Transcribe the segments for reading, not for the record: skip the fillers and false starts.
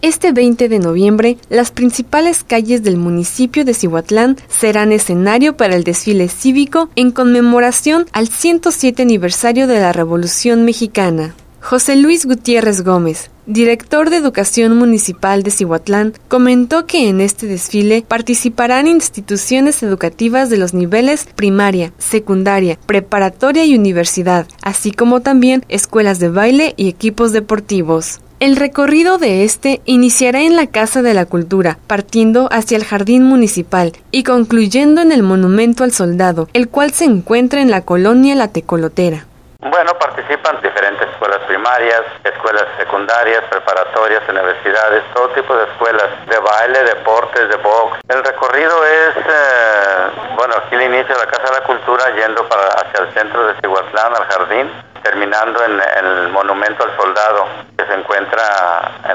Este 20 de noviembre, las principales calles del municipio de Cihuatlán serán escenario para el desfile cívico en conmemoración al 107 aniversario de la Revolución Mexicana. José Luis Gutiérrez Gómez, director de Educación Municipal de Cihuatlán, comentó que en este desfile participarán instituciones educativas de los niveles primaria, secundaria, preparatoria y universidad, así como también escuelas de baile y equipos deportivos. El recorrido de iniciará en la Casa de la Cultura, partiendo hacia el Jardín Municipal y concluyendo en el Monumento al Soldado, el cual se encuentra en la colonia La Tecolotera. Bueno, participan diferentes escuelas primarias, escuelas secundarias, preparatorias, universidades, todo tipo de escuelas, de baile, deportes, de box. El recorrido es, aquí el inicio de la Casa de la Cultura, yendo hacia el centro de Cihuatlán, al jardín, terminando en el Monumento al Soldado, que se encuentra a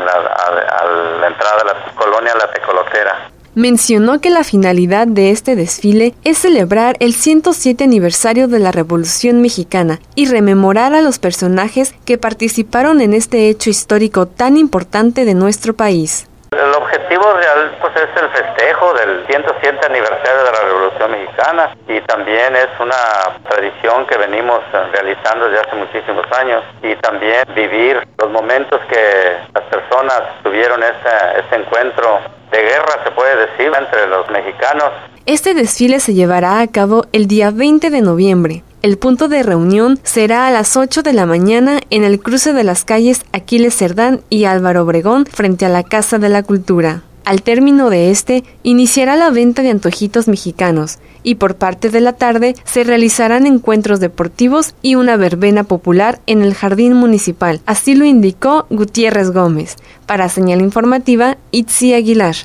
la entrada de la colonia La Tecolotera. Mencionó que la finalidad de este desfile es celebrar el 107 aniversario de la Revolución Mexicana y rememorar a los personajes que participaron en este hecho histórico tan importante de nuestro país. El objetivo real es el festejo del 107 aniversario de la Revolución Mexicana, y también es una tradición que venimos realizando desde hace muchísimos años, y también vivir los momentos que las personas tuvieron este encuentro de guerra, se puede decir, entre los mexicanos. Este desfile se llevará a cabo el día 20 de noviembre. El punto de reunión será a las 8 de la mañana en el cruce de las calles Aquiles Cerdán y Álvaro Obregón frente a la Casa de la Cultura. Al término de iniciará la venta de antojitos mexicanos y por parte de la tarde se realizarán encuentros deportivos y una verbena popular en el Jardín Municipal. Así lo indicó Gutiérrez Gómez. Para Señal Informativa, Itzi Aguilar.